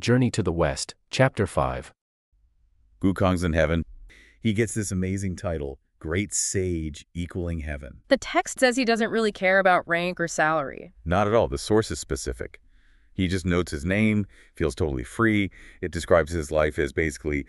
Journey to the West, Chapter 5. Wukong's in heaven. He gets this amazing title, Great Sage Equaling Heaven. The text says he doesn't really care about rank or salary. Not at all. The source is specific. He just notes his name, feels totally free. It describes his life as basically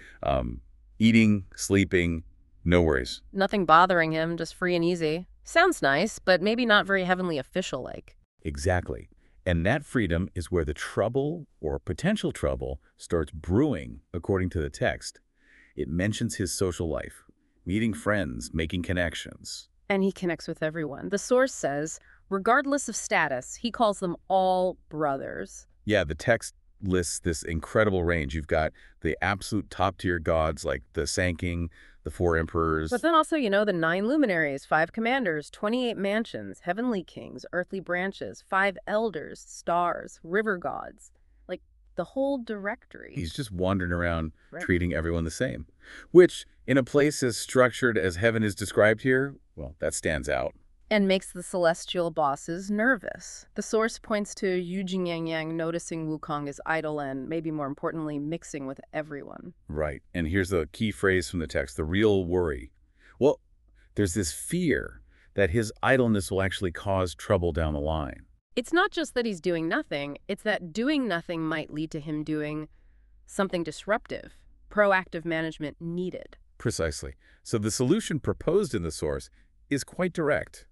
eating, sleeping, no worries. Nothing bothering him, just free and easy. Sounds nice, but maybe not very heavenly official-like. Exactly. And that freedom is where the trouble, or potential trouble, starts brewing, according to the text. It mentions his social life, meeting friends, making connections. And he connects with everyone. The source says, regardless of status, he calls them all brothers. Yeah, the text lists this incredible range. You've got the absolute top-tier gods like the Sanking, the four emperors. But then also, the 9 luminaries, 5 commanders, 28 mansions, heavenly kings, earthly branches, 5 elders, stars, river gods. Like, the whole directory. He's just wandering around treating everyone the same. Which, in a place as structured as heaven is described here, well, that stands out. And makes the celestial bosses nervous. The source points to Yu Jingyang noticing Wukong as idle and, maybe more importantly, mixing with everyone. Right. And here's the key phrase from the text, the real worry. Well, there's this fear that his idleness will actually cause trouble down the line. It's not just that he's doing nothing, it's that doing nothing might lead to him doing something disruptive. Proactive management needed. Precisely. So the solution proposed in the source is quite direct.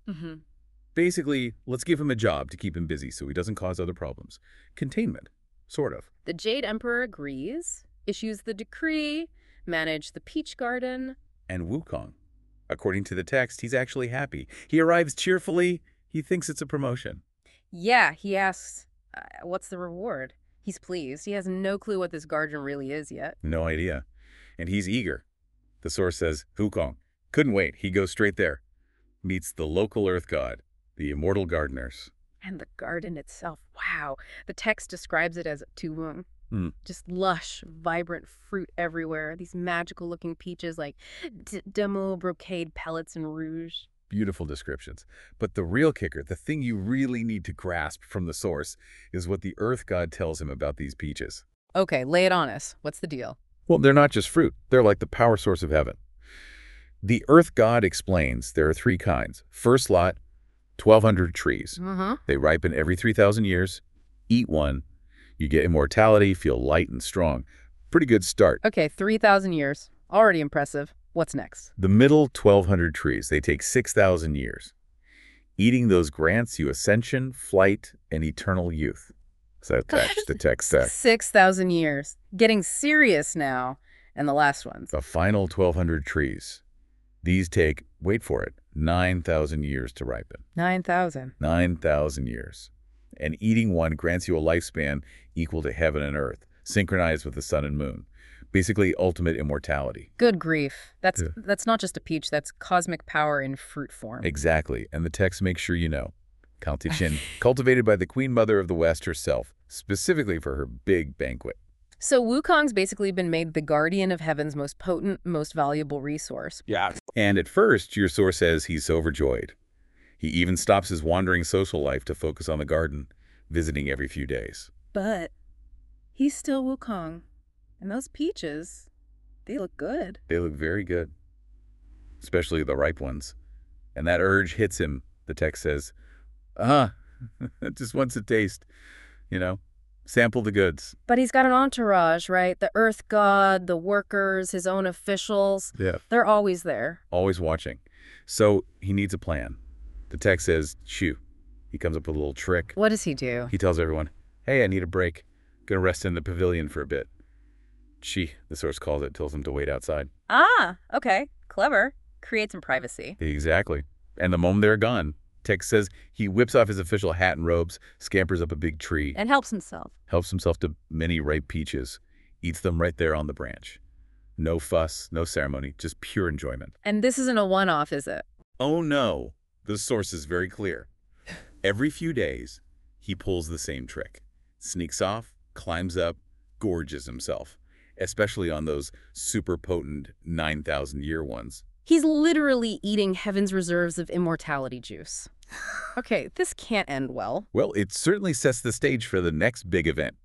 Basically, let's give him a job to keep him busy so he doesn't cause other problems. Containment, sort of. The Jade Emperor agrees, issues the decree, manage the peach garden. And Wukong, according to the text, he's actually happy. He arrives cheerfully. He thinks it's a promotion. Yeah, he asks, what's the reward? He's pleased. He has no clue what this garden really is yet. No idea. And he's eager. The source says, Wukong couldn't wait. He goes straight there. Meets the local earth god, the immortal gardeners. And the garden itself, wow. The text describes it as tuwung. Just lush, vibrant fruit everywhere. These magical-looking peaches like demo brocade pellets and rouge. Beautiful descriptions. But the real kicker, the thing you really need to grasp from the source, is what the earth god tells him about these peaches. Okay, lay it on us. What's the deal? Well, they're not just fruit. They're like the power source of heaven. The earth god explains there are 3 kinds. First lot, 1,200 trees. They ripen every 3,000 years. Eat one. You get immortality, feel light and strong. Pretty good start. Okay, 3,000 years. Already impressive. What's next? The middle 1,200 trees, they take 6,000 years. Eating those grants you ascension, flight, and eternal youth. So that's the text says. 6,000 years. Getting serious now. And the last ones. The final 1,200 trees. These take, wait for it, 9,000 years to ripen. 9,000. 9,000 years. And eating one grants you a lifespan equal to heaven and earth, synchronized with the sun and moon. Basically, ultimate immortality. Good grief. That's not just a peach, that's cosmic power in fruit form. Exactly. And the text makes sure you know. Kaltichin, cultivated by the Queen Mother of the West herself, specifically for her big banquet. So Wukong's basically been made the guardian of heaven's most potent, most valuable resource. Yeah. And at first, your source says he's overjoyed. He even stops his wandering social life to focus on the garden, visiting every few days. But he's still Wukong. And those peaches, they look good. They look very good, especially the ripe ones. And that urge hits him, the text says, just wants a taste, sample the goods. But he's got an entourage, right? The earth god, the workers, his own officials. Yeah. They're always there. Always watching. So he needs a plan. The text says, shoo. He comes up with a little trick. What does he do? He tells everyone, hey, I need a break. Gonna rest in the pavilion for a bit. She, the source calls it, tells him to wait outside. Ah, okay. Clever. Create some privacy. Exactly. And the moment they're gone, text says he whips off his official hat and robes, scampers up a big tree. And helps himself. Helps himself to many ripe peaches. Eats them right there on the branch. No fuss, no ceremony, just pure enjoyment. And this isn't a one-off, is it? Oh no. The source is very clear. Every few days, he pulls the same trick. Sneaks off, climbs up, gorges himself. Especially on those super potent 9,000-year ones. He's literally eating heaven's reserves of immortality juice. Okay, this can't end well. Well, it certainly sets the stage for the next big event.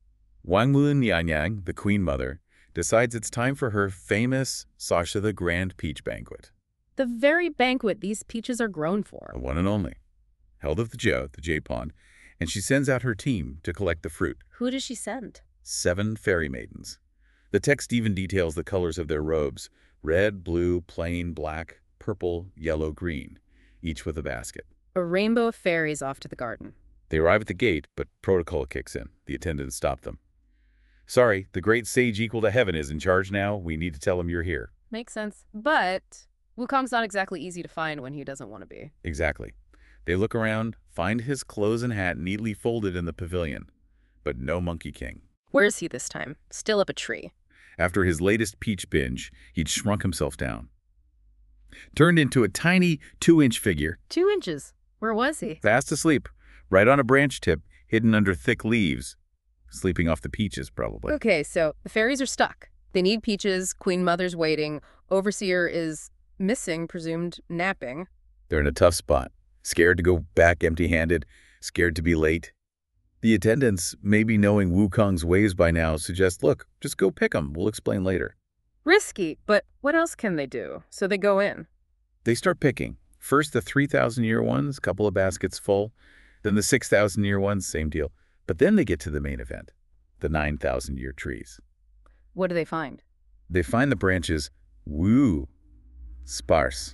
Wang Nyanyang, the Queen Mother, decides it's time for her famous Sasha the Grand Peach Banquet, The very banquet these peaches are grown for. the one and only, held at the Jade Pond, and she sends out her team to collect the fruit. Who does she send? 7 fairy maidens. The text even details the colors of their robes: red, blue, plain, black, purple, yellow, green, each with a basket. A rainbow of fairies off to the garden. They arrive at the gate, but protocol kicks in. The attendants stop them. Sorry, the great sage equal to heaven is in charge now. We need to tell him you're here. Makes sense. But Wukong's not exactly easy to find when he doesn't want to be. Exactly. They look around, find his clothes and hat neatly folded in the pavilion, but no Monkey King. Where is he this time? Still up a tree. After his latest peach binge, he'd shrunk himself down. Turned into a tiny 2-inch figure, 2 inches. Where was he? fast asleep, right on a branch tip, hidden under thick leaves. Sleeping off the peaches, probably. Okay, so the fairies are stuck. They need peaches. Queen Mother's waiting. Overseer is missing, presumed napping. They're in a tough spot. Scared to go back empty-handed, scared to be late. The attendants, maybe knowing Wukong's ways by now, suggest, look, just go pick 'em. We'll explain later. Risky, but what else can they do? So they go in. They start picking. First the 3,000-year ones, couple of baskets full. Then the 6,000-year ones, same deal. But then they get to the main event, the 9,000-year trees. What do they find? They find the branches, sparse.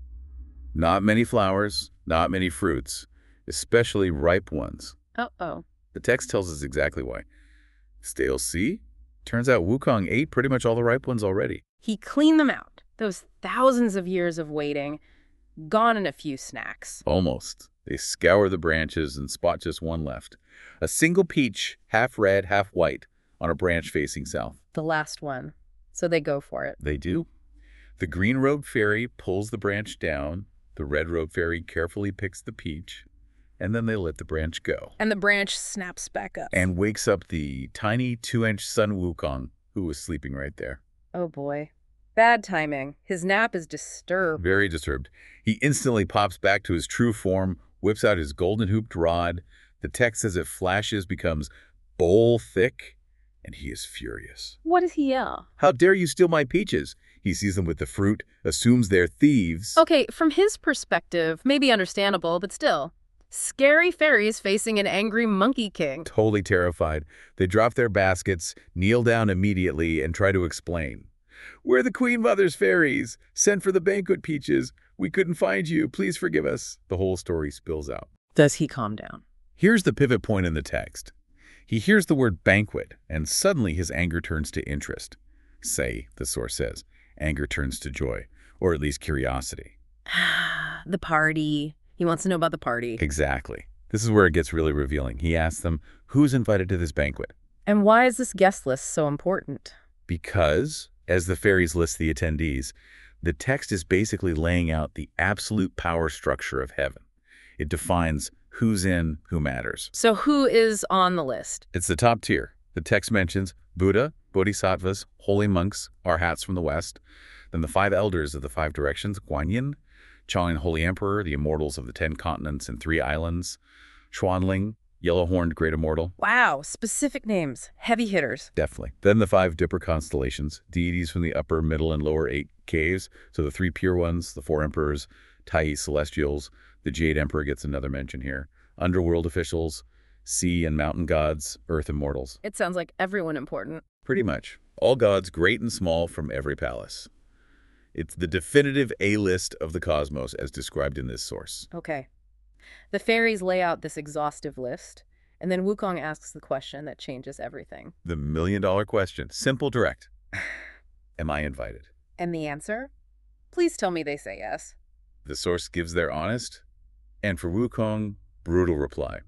Not many flowers, not many fruits, especially ripe ones. Uh-oh. The text tells us exactly why. Stale see? Turns out Wukong ate pretty much all the ripe ones already. He cleaned them out. Those thousands of years of waiting, gone in a few snacks. Almost. They scour the branches and spot just one left. A single peach, half red, half white, on a branch facing south. The last one. So they go for it. They do. The green-robed fairy pulls the branch down. The red-robed fairy carefully picks the peach. And then they let the branch go. And the branch snaps back up. And wakes up the tiny 2-inch Sun Wukong, who was sleeping right there. Oh boy. Bad timing. His nap is disturbed. Very disturbed. He instantly pops back to his true form, whips out his golden-hooped rod. The text as it flashes becomes bowl thick, and he is furious. What does he yell? How dare you steal my peaches? He sees them with the fruit, assumes they're thieves. Okay, from his perspective, maybe understandable, but still. Scary fairies facing an angry Monkey King. Totally terrified, they drop their baskets, kneel down immediately, and try to explain. We're the Queen Mother's fairies, sent for the banquet peaches. We couldn't find you. Please forgive us. The whole story spills out. Does he calm down? Here's the pivot point in the text. He hears the word banquet, and suddenly his anger turns to interest. Say, the source says, anger turns to joy, or at least curiosity. The party. He wants to know about the party. Exactly. This is where it gets really revealing. He asks them, who's invited to this banquet? And why is this guest list so important? Because, as the fairies list the attendees, the text is basically laying out the absolute power structure of heaven. It defines who's in, who matters. So who is on the list? It's the top tier. The text mentions Buddha, Bodhisattvas, holy monks, arhats from the West, then the 5 elders of the 5 directions, Guanyin, Chang'an Holy Emperor, the immortals of the 10 continents and 3 islands, Xuanling, yellow-horned great immortal. Wow, specific names. Heavy hitters. Definitely. Then the 5 Dipper constellations, deities from the upper, middle, and lower 8 caves. So the 3 pure ones, the 4 emperors, Tai celestials, the Jade Emperor gets another mention here. Underworld officials, sea and mountain gods, earth immortals. It sounds like everyone important. Pretty much. All gods, great and small, from every palace. It's the definitive A-list of the cosmos as described in this source. Okay. The fairies lay out this exhaustive list, and then Wukong asks the question that changes everything. The million-dollar question. Simple, direct. Am I invited? And the answer? Please tell me they say yes. The source gives their honest, and for Wukong, brutal reply.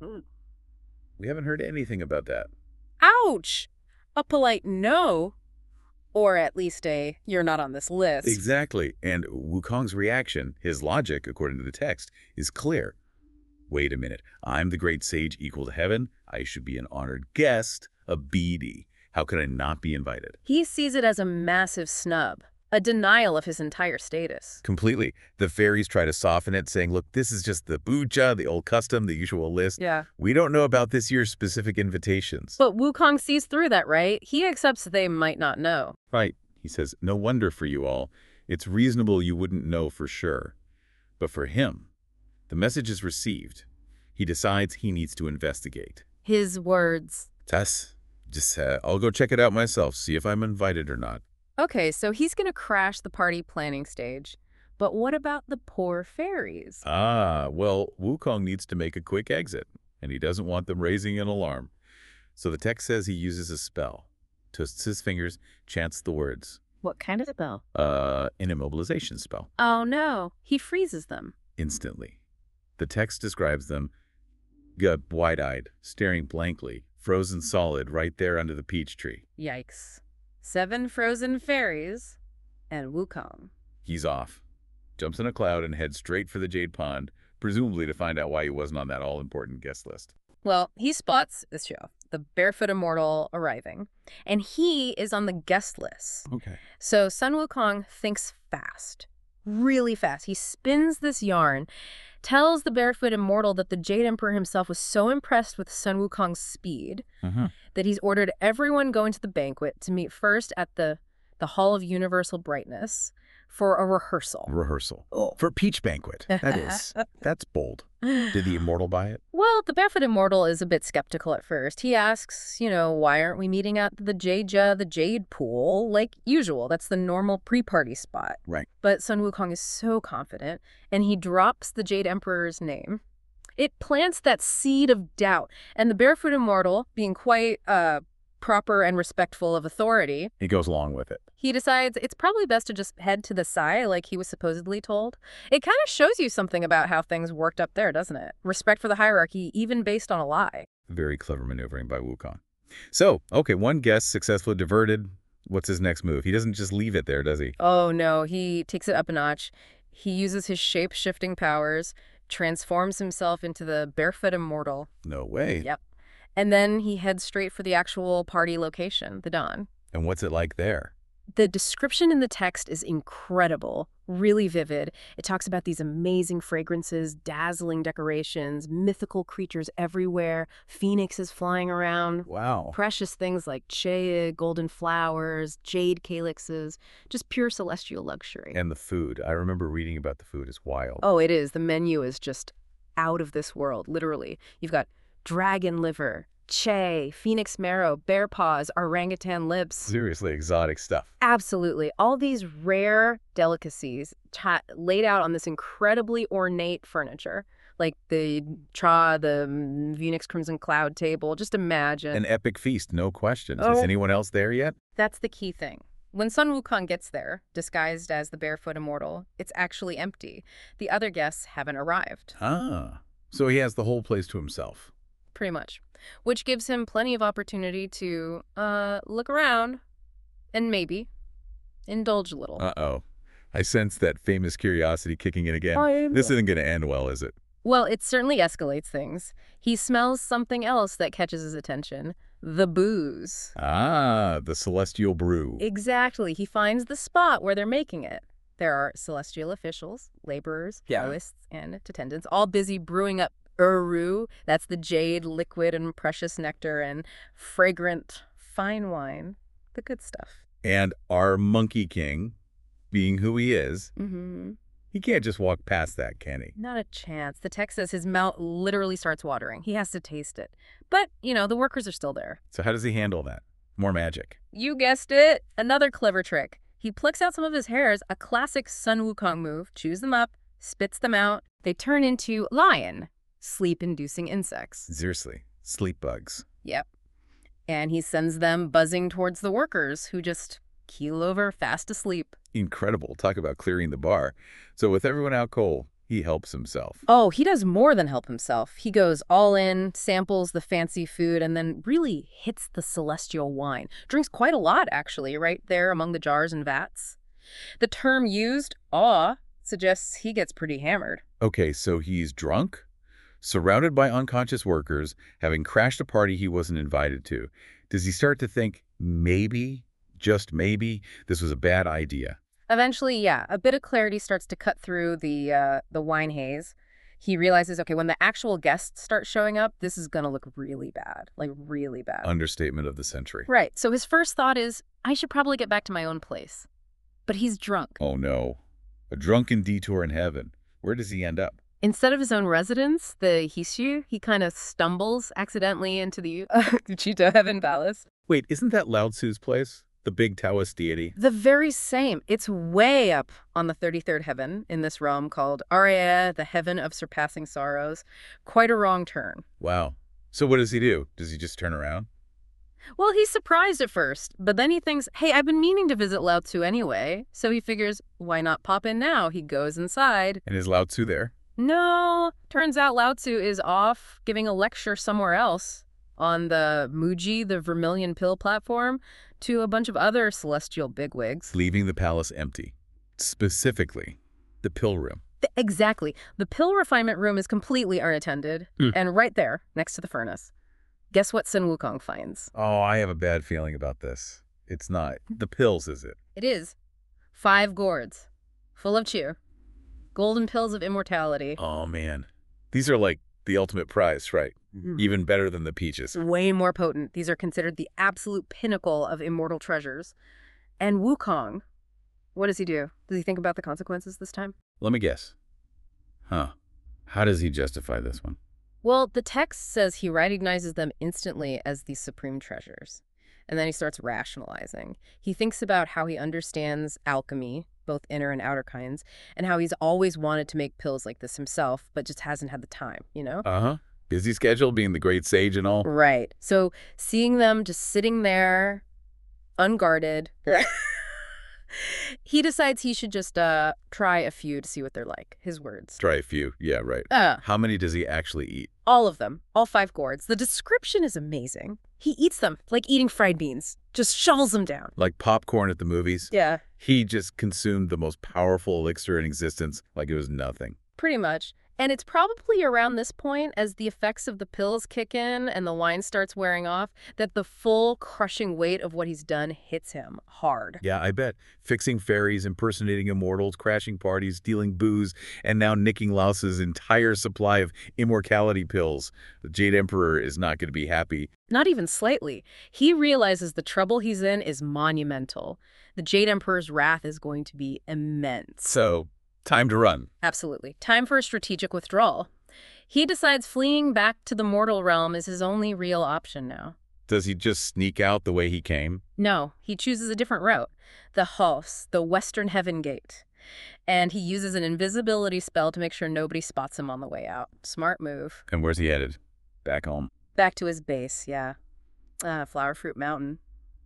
We haven't heard anything about that. Ouch! A polite no, or at least a you're not on this list. Exactly. And Wukong's reaction, his logic, according to the text, is clear. Wait a minute. I'm the great sage equal to heaven. I should be an honored guest, a BD. How could I not be invited? He sees it as a massive snub. A denial of his entire status. Completely. The fairies try to soften it, saying, look, this is just the bucha, the old custom, the usual list. Yeah. We don't know about this year's specific invitations. But Wukong sees through that, right? He accepts that they might not know. Right. He says, no wonder for you all. It's reasonable you wouldn't know for sure. But for him, the message is received. He decides he needs to investigate. His words. Tess, I'll go check it out myself, see if I'm invited or not. Okay, so he's going to crash the party planning stage. But what about the poor fairies? Well, Wukong needs to make a quick exit, and he doesn't want them raising an alarm. So the text says he uses a spell. Twists his fingers, chants the words. What kind of spell? An immobilization spell. Oh no, he freezes them. Instantly. The text describes them wide-eyed, staring blankly, frozen solid right there under the peach tree. Yikes. 7 frozen fairies and Wukong. He's off. Jumps in a cloud and heads straight for the Jade Pond, presumably to find out why he wasn't on that all-important guest list. Well, he spots Isha, the barefoot immortal, arriving, and he is on the guest list. Okay. So Sun Wukong thinks fast, really fast. He spins this yarn, tells the barefoot immortal that the Jade Emperor himself was so impressed with Sun Wukong's speed that he's ordered everyone going to the banquet to meet first at the Hall of Universal Brightness for a rehearsal. Oh. For Peach Banquet. That's bold. Did the immortal buy it? Well, the barefoot immortal is a bit skeptical at first. He asks, why aren't we meeting at the Jade Pool like usual? That's the normal pre-party spot. Right. But Sun Wukong is so confident, and he drops the Jade Emperor's name. It plants that seed of doubt, and the barefoot immortal, being quite proper and respectful of authority, He goes along with it. he decides it's probably best to just head to the Sai like he was supposedly told. It kind of shows you something about how things worked up there, doesn't it? Respect for the hierarchy, even based on a lie. Very clever maneuvering by Wukong. So, okay, one guest successfully diverted. What's his next move? He doesn't just leave it there, does he? Oh no, he takes it up a notch. He uses his shape-shifting powers, transforms himself into the barefoot immortal. No way. Yep. And then he heads straight for the actual party location, the Dawn. And what's it like there? The description in the text is incredible, really vivid. It talks about these amazing fragrances, dazzling decorations, mythical creatures everywhere, phoenixes flying around, Wow. precious things like cheia, golden flowers, jade calyxes, just pure celestial luxury. And the food. I remember reading about the food. It's wild. Oh, it is. The menu is just out of this world, literally. You've got dragon liver, che, phoenix marrow, bear paws, orangutan lips. Seriously exotic stuff. Absolutely. All these rare delicacies laid out on this incredibly ornate furniture, like the Phoenix Crimson Cloud table. Just imagine. An epic feast, no questions. Oh. Is anyone else there yet? That's the key thing. When Sun Wukong gets there, disguised as the barefoot immortal, it's actually empty. The other guests haven't arrived. So he has the whole place to himself. Pretty much. Which gives him plenty of opportunity to look around and maybe indulge a little. Uh-oh. I sense that famous curiosity kicking in again. This isn't going to end well, is it? Well, it certainly escalates things. He smells something else that catches his attention. The booze. The celestial brew. Exactly. He finds the spot where they're making it. There are celestial officials, laborers, artists, and attendants, all busy brewing up Uru. That's the jade, liquid, and precious nectar, and fragrant fine wine. The good stuff. And our Monkey King, being who he is, he can't just walk past that, can he? Not a chance. The text says his mouth literally starts watering. He has to taste it. But, the workers are still there. So how does he handle that? More magic. You guessed it. Another clever trick. He plucks out some of his hairs, a classic Sun Wukong move, chews them up, spits them out. They turn into lion, sleep-inducing insects. Seriously. Sleep bugs. Yep. And he sends them buzzing towards the workers, who just keel over fast asleep. Incredible. Talk about clearing the bar. So with everyone out cold, he helps himself. Oh, he does more than help himself. He goes all in, samples the fancy food, and then really hits the celestial wine. Drinks quite a lot, actually, right there among the jars and vats. The term used, awe, suggests he gets pretty hammered. Okay, so he's drunk, surrounded by unconscious workers, having crashed a party he wasn't invited to. Does he start to think, maybe, just maybe, this was a bad idea? Eventually, yeah, a bit of clarity starts to cut through the wine haze. He realizes, okay, when the actual guests start showing up, this is gonna look really bad, like really bad. Understatement of the century. Right. So his first thought is, I should probably get back to my own place. But he's drunk. Oh no. A drunken detour in heaven. Where does he end up? Instead of his own residence, the Hishu, he kind of stumbles accidentally into the Uchito Heaven Palace. Wait, isn't that Lao Tzu's place? The big Taoist deity? The very same. It's way up on the 33rd heaven in this realm called Araya, the heaven of surpassing sorrows. Quite a wrong turn. Wow. So what does he do? Does he just turn around? Well, he's surprised at first, but then he thinks, hey, I've been meaning to visit Lao Tzu anyway. So he figures, why not pop in now? He goes inside. And is Lao Tzu there? No, turns out Lao Tzu is off giving a lecture somewhere else on the Muji, the Vermilion Pill platform, to a bunch of other celestial bigwigs. Leaving the palace empty. Specifically, the pill room. Exactly. The pill refinement room is completely unattended, and right there, next to the furnace. Guess what Sun Wukong finds? Oh, I have a bad feeling about this. It's not the pills, is it? It is 5 gourds, full of cheer. Golden pills of immortality. Oh, man. These are like the ultimate prize, right? Even better than the peaches. Way more potent. These are considered the absolute pinnacle of immortal treasures. And Wukong, what does he do? Does he think about the consequences this time? Let me guess. Huh. How does he justify this one? Well, the text says he recognizes them instantly as the supreme treasures. And then he starts rationalizing. He thinks about how he understands alchemy, both inner and outer kinds, and how he's always wanted to make pills like this himself, but just hasn't had the time, you know? Uh-huh. Busy schedule, being the great sage and all. Right. So seeing them just sitting there, unguarded, he decides he should just try a few to see what they're like. His words. Try a few. Yeah, right. How many does he actually eat? All of them. All 5 gourds. The description is amazing. He eats them like eating fried beans. Just shovels them down. Like popcorn at the movies? Yeah. He just consumed the most powerful elixir in existence like it was nothing. Pretty much. And it's probably around this point, as the effects of the pills kick in and the wine starts wearing off, that the full crushing weight of what he's done hits him hard. Yeah, I bet. Fixing fairies, impersonating immortals, crashing parties, stealing booze, and now nicking Laosa's entire supply of immortality pills. The Jade Emperor is not going to be happy. Not even slightly. He realizes the trouble he's in is monumental. The Jade Emperor's wrath is going to be immense. So, time to run. Absolutely. Time for a strategic withdrawal. He decides fleeing back to the mortal realm is his only real option now. Does he just sneak out the way he came? No, he chooses a different route. The Hos, the Western Heaven Gate. And he uses an invisibility spell to make sure nobody spots him on the way out. Smart move. And where's he headed? Back home. Back to his base, yeah. Flower Fruit Mountain.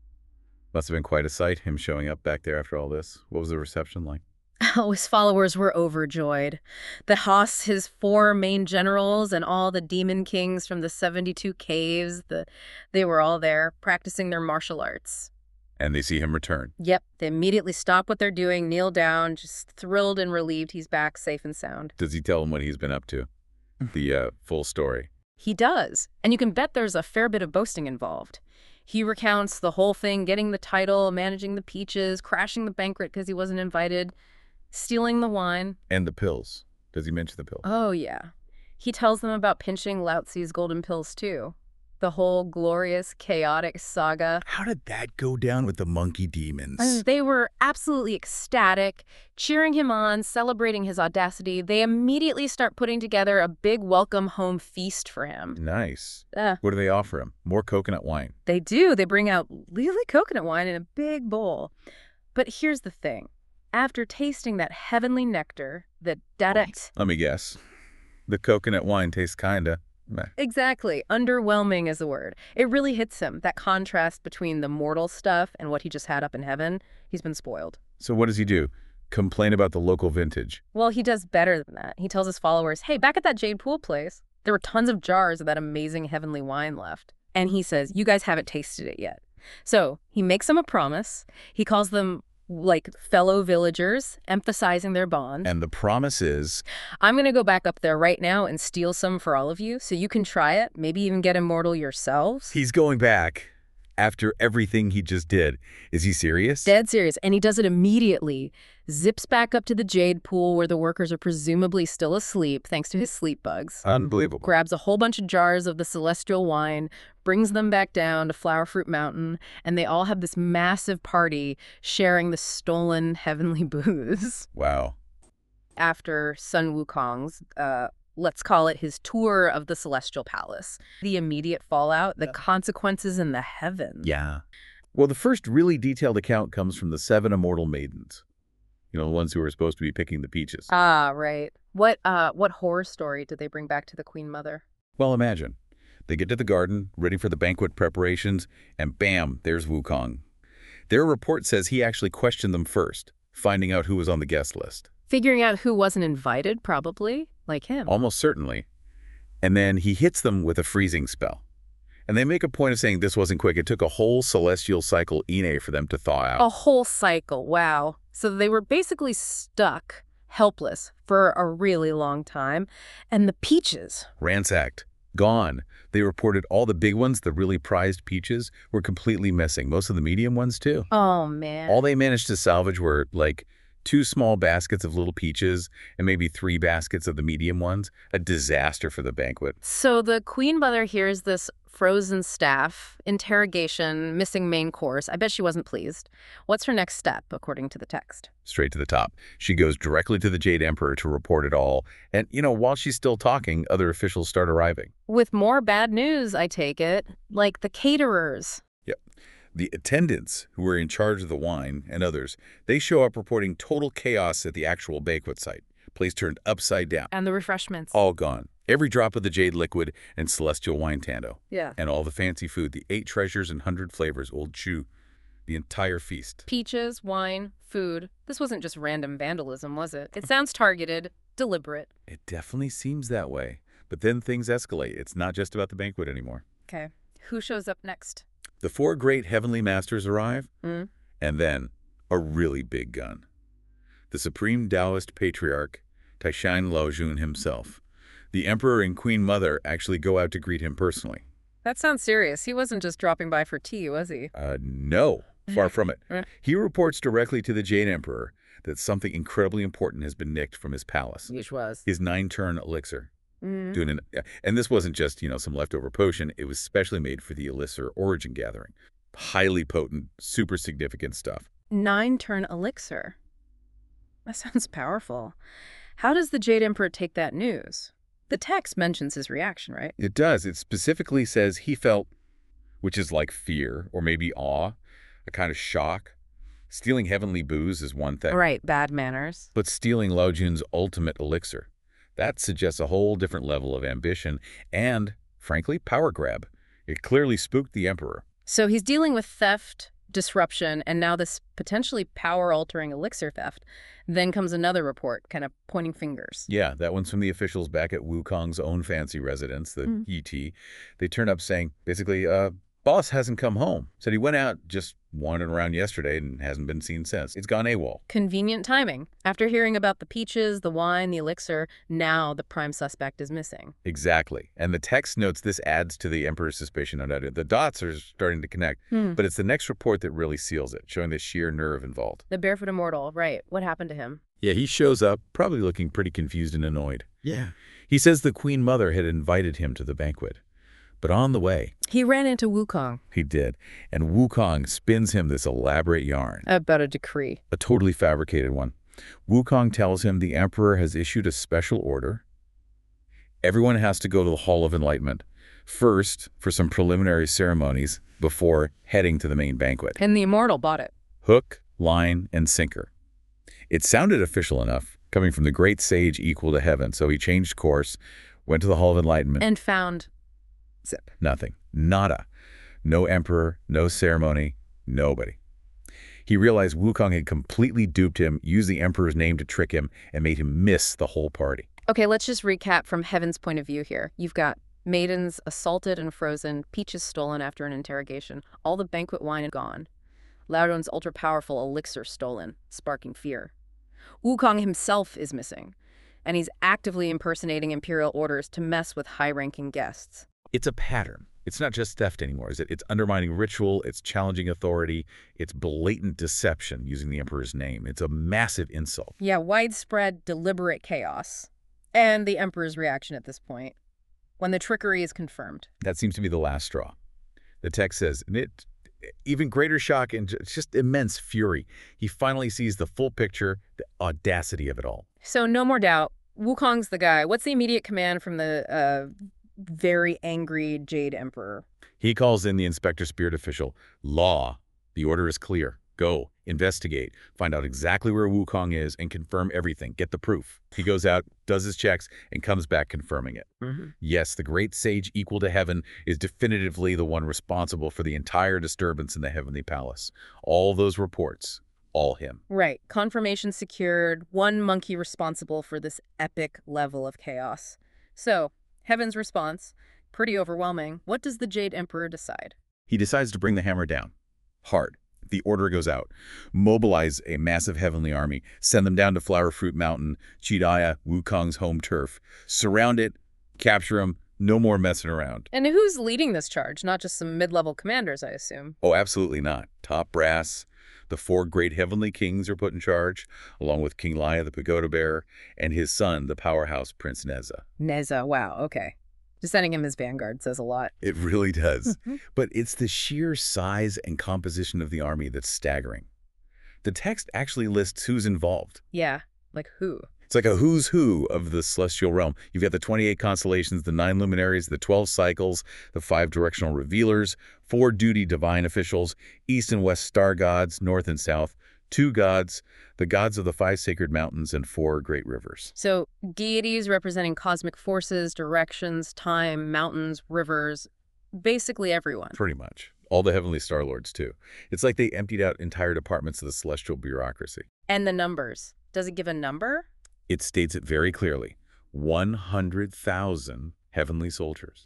Must have been quite a sight, him showing up back there after all this. What was the reception like? Oh, his followers were overjoyed. The Hos, his 4 main generals, and all the demon kings from the 72 caves, they were all there practicing their martial arts. And they see him return. Yep, they immediately stop what they're doing, kneel down, just thrilled and relieved he's back safe and sound. Does he tell them what he's been up to? The full story. He does, and you can bet there's a fair bit of boasting involved. He recounts the whole thing, getting the title, managing the peaches, crashing the banquet because he wasn't invited, stealing the wine. And the pills. Does he mention the pills? Oh, yeah. He tells them about pinching Lao Tzu's golden pills, too. The whole glorious, chaotic saga. How did that go down with the monkey demons? They were absolutely ecstatic, cheering him on, celebrating his audacity. They immediately start putting together a big welcome home feast for him. Nice. What do they offer him? More coconut wine. They do. They bring out really coconut wine in a big bowl. But here's the thing. After tasting that heavenly nectar, the dadat... Let me guess. The coconut wine tastes kinda meh. Exactly. Underwhelming is the word. It really hits him, that contrast between the mortal stuff and what he just had up in heaven. He's been spoiled. So what does he do? Complain about the local vintage? Well, he does better than that. He tells his followers, hey, back at that Jade Pool place, there were tons of jars of that amazing heavenly wine left. And he says, you guys haven't tasted it yet. So he makes them a promise. He calls them like fellow villagers, emphasizing their bond. And the promise is... I'm going to go back up there right now and steal some for all of you so you can try it, maybe even get immortal yourselves. He's going back After everything he just did. Is he serious? Dead serious. And he does it immediately. Zips back up to the jade pool where the workers are presumably still asleep, thanks to his sleep bugs. Unbelievable. Grabs a whole bunch of jars of the celestial wine, brings them back down to Flower Fruit Mountain, and they all have this massive party sharing the stolen heavenly booze. Wow. After Sun Wukong's, let's call it his tour of the Celestial Palace, the immediate fallout, the consequences in the heavens. Yeah. Well, the first really detailed account comes from the 7 immortal maidens. You know, the ones who were supposed to be picking the peaches. Ah, right. What horror story did they bring back to the Queen Mother? Well, imagine. They get to the garden, ready for the banquet preparations, and bam, there's Wukong. Their report says he actually questioned them first, finding out who was on the guest list. Figuring out who wasn't invited, probably, like him. Almost certainly. And then he hits them with a freezing spell. And they make a point of saying this wasn't quick. It took a whole celestial cycle Ine for them to thaw out. A whole cycle, wow. So they were basically stuck, helpless, for a really long time. And the peaches. Ransacked. Gone. They reported all the big ones, the really prized peaches, were completely missing. Most of the medium ones, too. Oh, man. All they managed to salvage were, like, 2 small baskets of little peaches and maybe 3 baskets of the medium ones. A disaster for the banquet. So the Queen Mother hears this frozen staff, interrogation, missing main course. I bet she wasn't pleased. What's her next step, according to the text? Straight to the top. She goes directly to the Jade Emperor to report it all. And, you know, while she's still talking, other officials start arriving. With more bad news, I take it, like the caterers. Yep. The attendants, who were in charge of the wine, and others, they show up reporting total chaos at the actual banquet site. Place turned upside down. And the refreshments. All gone. Every drop of the jade liquid and celestial wine tando. Yeah. And all the fancy food, the 8 treasures and 100 flavors, old chew. The entire feast. Peaches, wine, food. This wasn't just random vandalism, was it? It sounds targeted, deliberate. It definitely seems that way. But then things escalate. It's not just about the banquet anymore. Okay. Who shows up next? The 4 great heavenly masters arrive, and then a really big gun. The supreme Taoist patriarch, Taishan Laojun himself. The emperor and queen mother actually go out to greet him personally. That sounds serious. He wasn't just dropping by for tea, was he? No, far from it. He reports directly to the Jade Emperor that something incredibly important has been nicked from his palace. Which was? His 9-turn elixir. And this wasn't just, some leftover potion. It was specially made for the Elixir origin gathering. Highly potent, super significant stuff. 9-turn elixir. That sounds powerful. How does the Jade Emperor take that news? The text mentions his reaction, right? It does. It specifically says he felt, which is like fear or maybe awe, a kind of shock. Stealing heavenly booze is one thing. Right, bad manners. But stealing Laojun's ultimate elixir, that suggests a whole different level of ambition and, frankly, power grab. It clearly spooked the emperor. So he's dealing with theft, disruption, and now this potentially power-altering elixir theft. Then comes another report, kind of pointing fingers. Yeah, that one's from the officials back at Wukong's own fancy residence, the ET. They turn up saying, basically, boss hasn't come home. Said he went out just wandering around yesterday and hasn't been seen since. It's gone AWOL. Convenient timing. After hearing about the peaches, the wine, the elixir, now the prime suspect is missing. Exactly. And the text notes this adds to the emperor's suspicion. The dots are starting to connect. But it's the next report that really seals it, showing the sheer nerve involved. The Barefoot Immortal, right. What happened to him? Yeah, he shows up, probably looking pretty confused and annoyed. Yeah. He says the Queen Mother had invited him to the banquet. But on the way, he ran into Wukong. He did. And Wukong spins him this elaborate yarn. About a decree. A totally fabricated one. Wukong tells him the emperor has issued a special order. Everyone has to go to the Hall of Enlightenment first for some preliminary ceremonies before heading to the main banquet. And the Immortal bought it. Hook, line, and sinker. It sounded official enough, coming from the great sage equal to heaven, so he changed course, went to the Hall of Enlightenment. And found... zip. Nothing. Nada. No emperor, no ceremony, nobody. He realized Wukong had completely duped him, used the emperor's name to trick him, and made him miss the whole party. Okay, let's just recap from Heaven's point of view here. You've got maidens assaulted and frozen, peaches stolen after an interrogation, all the banquet wine gone, Laodun's ultra-powerful elixir stolen, sparking fear. Wukong himself is missing, and he's actively impersonating imperial orders to mess with high-ranking guests. It's a pattern. It's not just theft anymore, is it? It's undermining ritual, it's challenging authority, it's blatant deception using the emperor's name. It's a massive insult. Yeah, widespread, deliberate chaos. And the emperor's reaction at this point, when the trickery is confirmed. That seems to be the last straw. The text says, and it even greater shock and just immense fury. He finally sees the full picture, the audacity of it all. So no more doubt, Wukong's the guy. What's the immediate command from the very angry Jade Emperor? He calls in the Inspector Spirit official. Law. The order is clear. Go. Investigate. Find out exactly where Wukong is and confirm everything. Get the proof. He goes out, does his checks, and comes back confirming it. Yes, the great sage equal to heaven is definitively the one responsible for the entire disturbance in the Heavenly Palace. All those reports, all him. Right. Confirmation secured. One monkey responsible for this epic level of chaos. So, Heaven's response, pretty overwhelming. What does the Jade Emperor decide? He decides to bring the hammer down. Hard. The order goes out. Mobilize a massive heavenly army. Send them down to Flower Fruit Mountain, Chidaya, Wukong's home turf. Surround it. Capture him. No more messing around. And who's leading this charge? Not just some mid-level commanders, I assume. Oh, absolutely not. Top brass. The 4 great heavenly kings are put in charge, along with King Laya, the pagoda bearer, and his son, the powerhouse Prince Neza. Neza, wow, okay. Just sending him as vanguard says a lot. It really does. But it's the sheer size and composition of the army that's staggering. The text actually lists who's involved. Yeah, like who? It's like a who's who of the celestial realm. You've got the 28 constellations, the 9 luminaries, the 12 cycles, the 5 directional revealers, 4 duty divine officials, east and west star gods, north and south, 2 gods, the gods of the 5 sacred mountains, and 4 great rivers. So deities representing cosmic forces, directions, time, mountains, rivers, basically everyone. Pretty much. All the heavenly star lords, too. It's like they emptied out entire departments of the celestial bureaucracy. And the numbers. Does it give a number? It states it very clearly. 100,000 heavenly soldiers.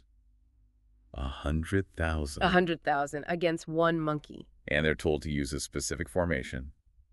100,000. 100,000 against 1 monkey. And they're told to use a specific formation.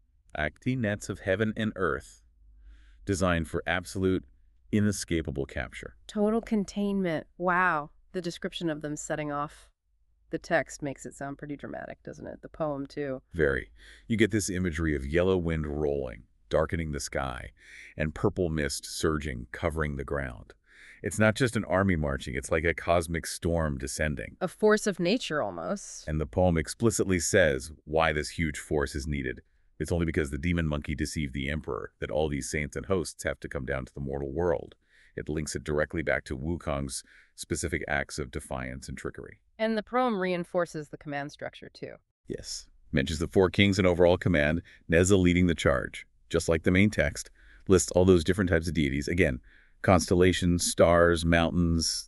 Acti nets of heaven and earth, designed for absolute, inescapable capture. Total containment. Wow. The description of them setting off the text makes it sound pretty dramatic, doesn't it? The poem, too. Very. You get this imagery of yellow wind rolling, darkening the sky, and purple mist surging, covering the ground. It's not just an army marching, it's like a cosmic storm descending. A force of nature, almost. And the poem explicitly says why this huge force is needed. It's only because the demon monkey deceived the emperor that all these saints and hosts have to come down to the mortal world. It links it directly back to Wukong's specific acts of defiance and trickery. And the poem reinforces the command structure, too. Yes. Mentions the 4 kings in overall command, Neza leading the charge. Just like the main text, lists all those different types of deities. Again, constellations, stars, mountains,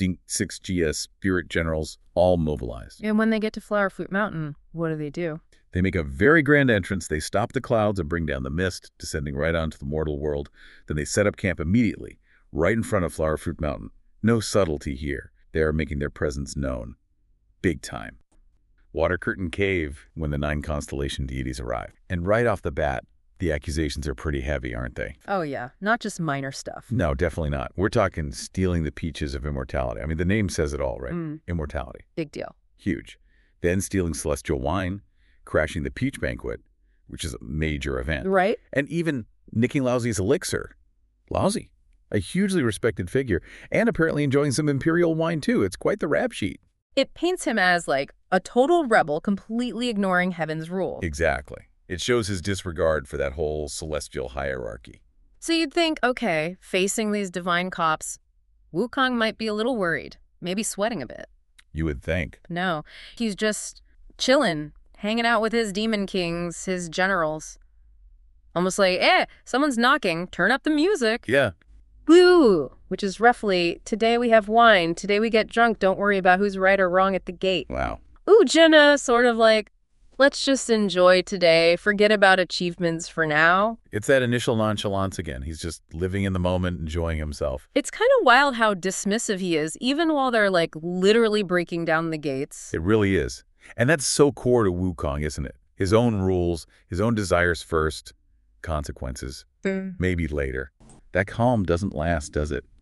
6 GS spirit generals, all mobilized. And when they get to Flower Fruit Mountain, what do? They make a very grand entrance. They stop the clouds and bring down the mist, descending right onto the mortal world. Then they set up camp immediately, right in front of Flower Fruit Mountain. No subtlety here. They are making their presence known. Big time. Water Curtain Cave when the 9 constellation deities arrive. And right off the bat, the accusations are pretty heavy, aren't they? Oh, yeah. Not just minor stuff. No, definitely not. We're talking stealing the peaches of immortality. I mean, the name says it all, right? Immortality. Big deal. Huge. Then stealing celestial wine, crashing the peach banquet, which is a major event. Right. And even nicking Laozi's elixir. Laozi, a hugely respected figure, and apparently enjoying some imperial wine, too. It's quite the rap sheet. It paints him as, like, a total rebel, completely ignoring heaven's rule. Exactly. It shows his disregard for that whole celestial hierarchy. So you'd think, okay, facing these divine cops, Wukong might be a little worried, maybe sweating a bit. You would think. No, he's just chilling, hanging out with his demon kings, his generals. Almost like, someone's knocking, turn up the music. Yeah. Woo! Which is roughly, today we have wine, today we get drunk, don't worry about who's right or wrong at the gate. Wow. Ooh, Jenna, sort of like, let's just enjoy today, forget about achievements for now. It's that initial nonchalance again. He's just living in the moment, enjoying himself. It's kind of wild how dismissive he is, even while they're, like, literally breaking down the gates. It really is. And that's so core to Wukong, isn't it? His own rules, his own desires first, consequences, maybe later. That calm doesn't last, does it?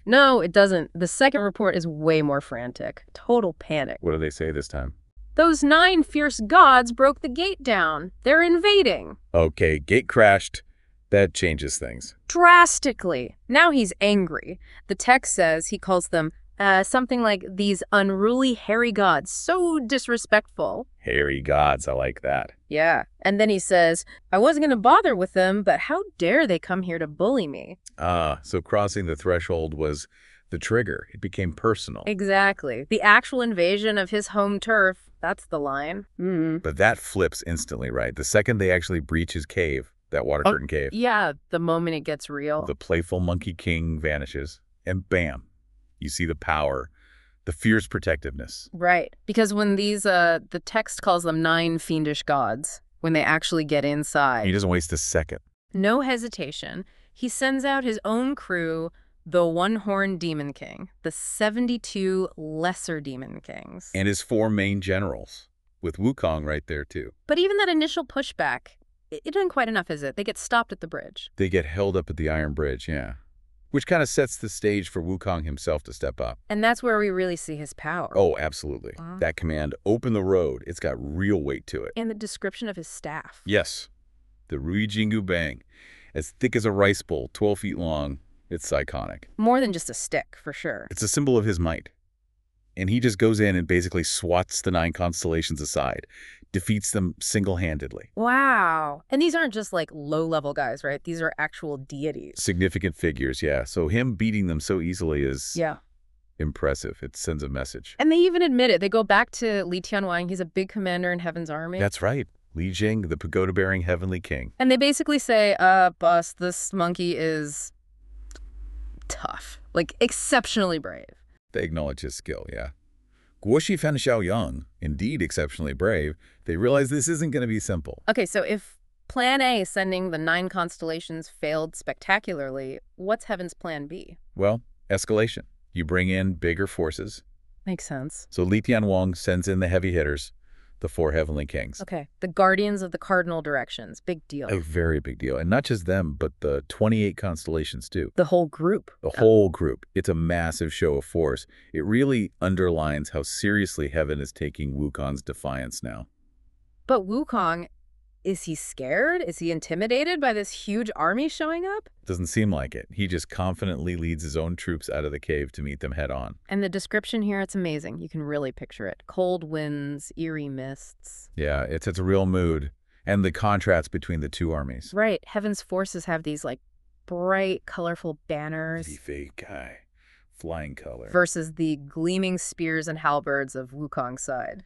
No, it doesn't. The second report is way more frantic. Total panic. What do they say this time? Those 9 fierce gods broke the gate down. They're invading. Okay, gate crashed. That changes things. Drastically. Now he's angry. The text says he calls them something like these unruly hairy gods. So disrespectful. Hairy gods, I like that. Yeah. And then he says, I wasn't going to bother with them, but how dare they come here to bully me? So crossing the threshold was the trigger. It became personal. Exactly. The actual invasion of his home turf, that's the line. But that flips instantly, right? The second they actually breach his cave, that water curtain cave, Yeah, the moment it gets real. the playful Monkey King vanishes, and bam, you see the power, the fierce protectiveness. Right. Because when these, the text calls them 9 fiendish gods, when they actually get inside. He doesn't waste a second. No hesitation. He sends out his own crew, the One-Horned Demon King, the 72 lesser Demon Kings. And his 4 main generals, with Wukong right there too. But even that initial pushback, it isn't quite enough, is it? They get stopped at the bridge. They get held up at the Iron Bridge, yeah. Which kind of sets the stage for Wukong himself to step up. And that's where we really see his power. Oh, absolutely. That command, open the road, it's got real weight to it. And the description of his staff. Yes, the Rui Jingu Bang. As thick as a rice bowl, 12 feet long, it's iconic. More than just a stick, for sure. It's a symbol of his might. And he just goes in and basically swats the 9 constellations aside, defeats them single-handedly. Wow. And these aren't just like low-level guys, right? These are actual deities. Significant figures, yeah. So him beating them so easily is impressive. It sends a message. And they even admit it. They go back to Li Tianwang. He's a big commander in Heaven's army. That's right. Li Jing, the pagoda-bearing heavenly king. And they basically say, boss, this monkey is tough. Like, exceptionally brave. They acknowledge his skill, yeah. Guoshi Fan Xiaoyang, indeed exceptionally brave, they realize this isn't going to be simple. Okay, so if Plan A, sending the 9 constellations, failed spectacularly, what's Heaven's Plan B? Well, escalation. You bring in bigger forces. Makes sense. So Li Tianwang sends in the heavy hitters, the 4 heavenly kings. Okay, the guardians of the cardinal directions. Big deal. A very big deal. And not just them, but the 28 constellations too. The whole group. The whole group. It's a massive show of force. It really underlines how seriously Heaven is taking Wukong's defiance now. But Wukong, is he scared? Is he intimidated by this huge army showing up? Doesn't seem like it. He just confidently leads his own troops out of the cave to meet them head on. And the description here, it's amazing. You can really picture it. Cold winds, eerie mists. Yeah, it's a real mood. And the contrast between the 2 armies. Right. Heaven's forces have these, like, bright, colorful banners. The fake guy. Flying color. Versus the gleaming spears and halberds of Wukong's side.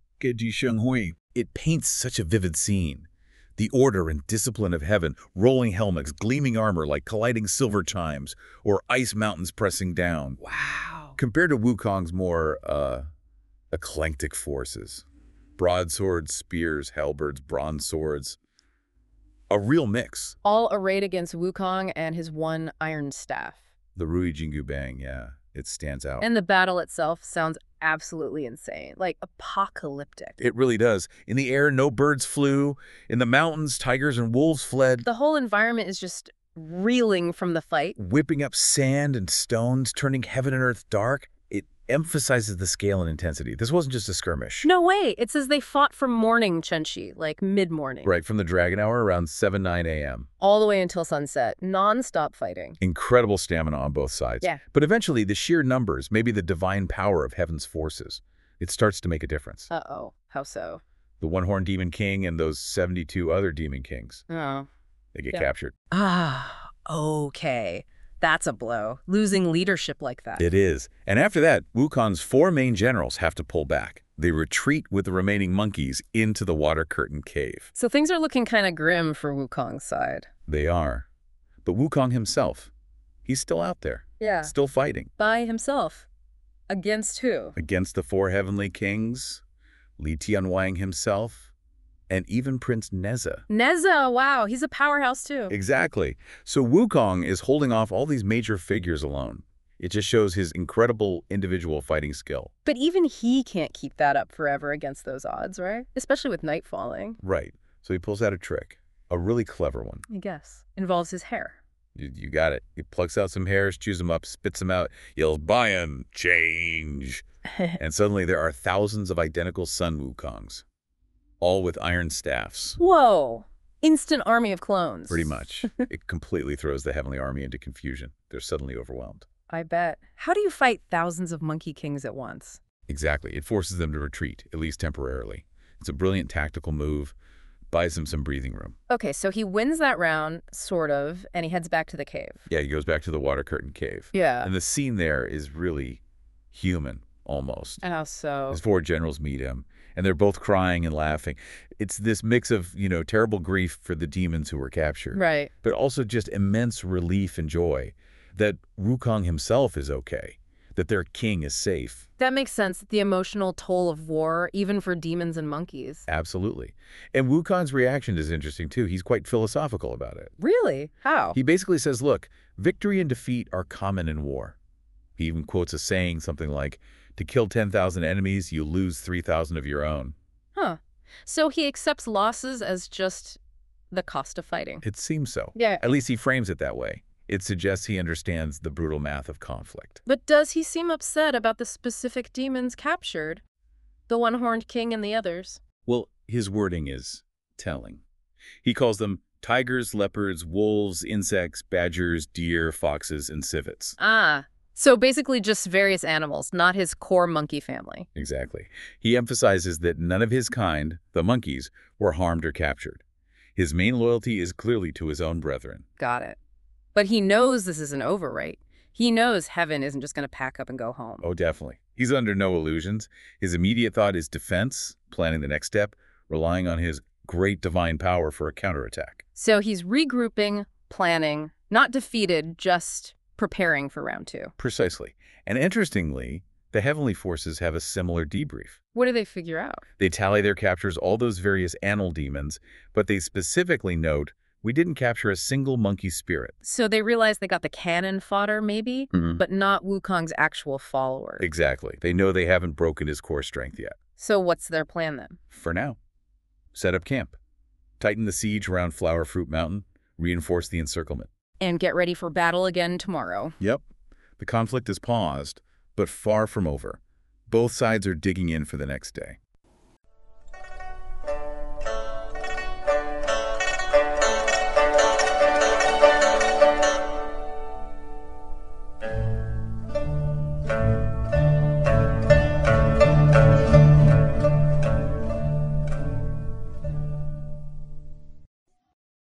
It paints such a vivid scene. The order and discipline of Heaven, rolling helmets, gleaming armor like colliding silver chimes, or ice mountains pressing down. Wow. Compared to Wukong's more eclectic forces. Broadswords, spears, halberds, bronze swords. A real mix. All arrayed against Wukong and his one iron staff. The Rui Jingu Bang, yeah. It stands out. And the battle itself sounds absolutely insane. Like, apocalyptic. It really does. In the air, no birds flew. In the mountains, tigers and wolves fled. The whole environment is just reeling from the fight. Whipping up sand and stones, turning heaven and earth dark. It emphasizes the scale and intensity. This wasn't just a skirmish. No way. It says they fought from morning, Chenchi, like mid-morning. Right, from the Dragon Hour around 7-9 a.m. All the way until sunset. Non-stop fighting. Incredible stamina on both sides. Yeah. But eventually, the sheer numbers, maybe the divine power of Heaven's forces, it starts to make a difference. Uh-oh. How so? The One-Horned Demon King and those 72 other Demon Kings, Oh. they get captured. Ah, okay. That's a blow. Losing leadership like that. It is. And after that, Wukong's 4 main generals have to pull back. They retreat with the remaining monkeys into the Water Curtain Cave. So things are looking kind of grim for Wukong's side. They are. But Wukong himself, he's still out there. Yeah. Still fighting. By himself. Against who? Against the 4 heavenly kings, Li Tianwang himself, and even Prince Neza. Neza, wow, he's a powerhouse too. Exactly. So Wukong is holding off all these major figures alone. It just shows his incredible individual fighting skill. But even he can't keep that up forever against those odds, right? Especially with night falling. Right. So he pulls out a trick, a really clever one. I guess. Involves his hair. You got it. He plucks out some hairs, chews them up, spits them out, yells, "Buy 'em, change." And suddenly there are thousands of identical Sun Wukongs, all with iron staffs. Whoa. Instant army of clones. Pretty much. It completely throws the Heavenly Army into confusion. They're suddenly overwhelmed. I bet. How do you fight thousands of Monkey Kings at once? Exactly. It forces them to retreat, at least temporarily. It's a brilliant tactical move, buys them some breathing room. Okay, so he wins that round, sort of, and he heads back to the cave. Yeah, he goes back to the Water Curtain Cave. Yeah. And the scene there is really human, almost. How so? His four generals meet him, and they're both crying and laughing. It's this mix of, terrible grief for the demons who were captured. Right. But also just immense relief and joy that Wukong himself is okay, that their king is safe. That makes sense. The emotional toll of war, even for demons and monkeys. Absolutely. And Wukong's reaction is interesting, too. He's quite philosophical about it. Really? How? He basically says, look, victory and defeat are common in war. He even quotes a saying, something like, to kill 10,000 enemies, you lose 3,000 of your own. Huh. So he accepts losses as just the cost of fighting. It seems so. Yeah. At least he frames it that way. It suggests he understands the brutal math of conflict. But does he seem upset about the specific demons captured? The one-horned king and the others? Well, his wording is telling. He calls them tigers, leopards, wolves, insects, badgers, deer, foxes, and civets. Ah. So basically just various animals, not his core monkey family. Exactly. He emphasizes that none of his kind, the monkeys, were harmed or captured. His main loyalty is clearly to his own brethren. Got it. But he knows this isn't over, right? He knows heaven isn't just going to pack up and go home. Oh, definitely. He's under no illusions. His immediate thought is defense, planning the next step, relying on his great divine power for a counterattack. So he's regrouping, planning, not defeated, just preparing for round 2. Precisely. And interestingly, the heavenly forces have a similar debrief. What do they figure out? They tally their captures, all those various animal demons, but they specifically note, we didn't capture a single monkey spirit. So they realize they got the cannon fodder, maybe, but not Wukong's actual followers. Exactly. They know they haven't broken his core strength yet. So what's their plan then? For now. Set up camp. Tighten the siege around Flower Fruit Mountain. Reinforce the encirclement. And get ready for battle again tomorrow. Yep. The conflict is paused, but far from over. Both sides are digging in for the next day.